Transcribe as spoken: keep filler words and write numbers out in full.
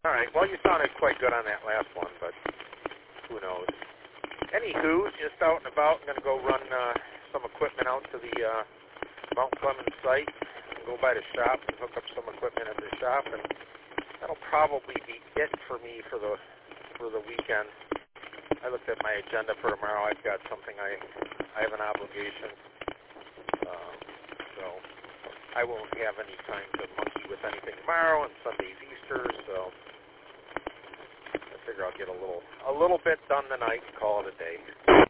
All right. Well, you sounded quite good on that last one, but who knows? Anywho, just out and about. I'm going to go run uh, some equipment out to the uh, Mount Clemens site and go by the shop and hook up some equipment at the shop, and that'll probably be it for me for the for the weekend. I looked at my agenda for tomorrow. I've got something I I have an obligation, um, so I won't have any time to monkey with anything tomorrow, and Sunday's Easter, so I figure I'll get a little a little bit done tonight and call it a day.